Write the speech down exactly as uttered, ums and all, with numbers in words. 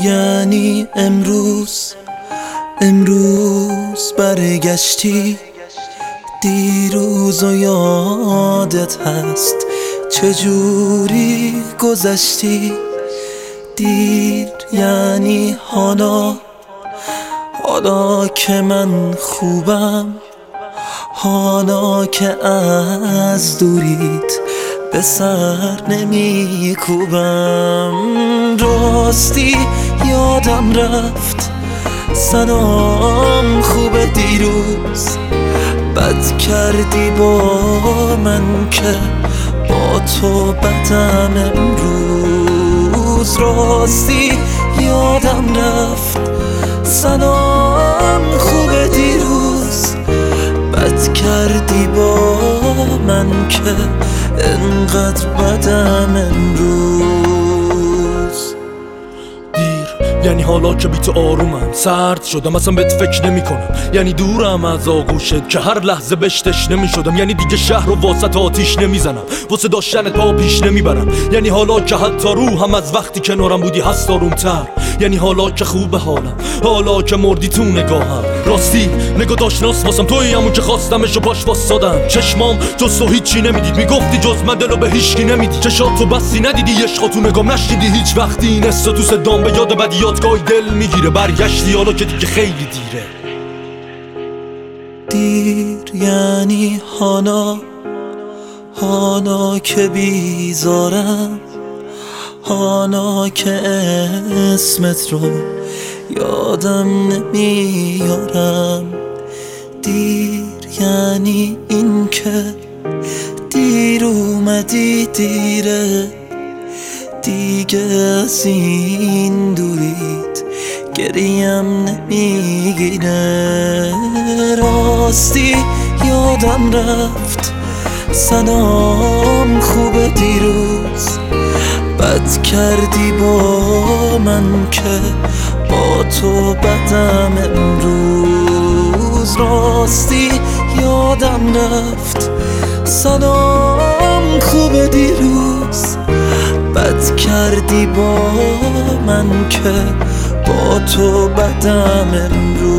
یعنی امروز امروز برگشتی، دیروز و یادت هست چجوری گذشتی. دیر یعنی حالا، حالا که من خوبم، حالا که از دوریت به سر نمی کوبم. راستی یادم رفت سلام خوبه دیروز، بد کردی با من که با تو بدم امروز. راستی یادم رفت سلام خوبه دیروز، بد کردی با من که انقدر بدم امروز. یعنی حالا که بی تو آرومم، سرد شدم اصلا بهت فکر نمی کنم. یعنی دورم از آغوشت که هر لحظه بهش تشنه می شدم. یعنی دیگه شهر رو واسط آتیش نمی زنم، واسه داشتنت پا پیش نمی برم. یعنی حالا که حتی روحم از وقتی کنارم بودی هست آرومتر. یعنی حالا که خوب حالم، حالا که مردی تو نگاهم. راستی نگاه داشناس واسم توی همون که خواستمش و پاش واسادم. چشمام جز تو هیچی نمیدید، میگفتی جز من دلو به هیچکی نمیدی. چشات تو بستی ندیدی، عشقا تو نگام نشیدی هیچ وقتی. این حسا تو صدام به یاد بدیات گاهی دل میگیره. برگشتی حالا که دیگه خیلی دیره. دیر یعنی حالا، حالا که بیزارم، حالا که اسمت رو یادم نمیارم. دیر یعنی این که دیر اومدی دیره، دیگه از این دوریت گریم نمیگیره. راستی یادم رفت سلام خوبه دیروز، بد کردی با من که با تو بدم امروز. راستی یادم رفت سلام خوبه دیروز، بد کردی با من که با تو بدم امروز.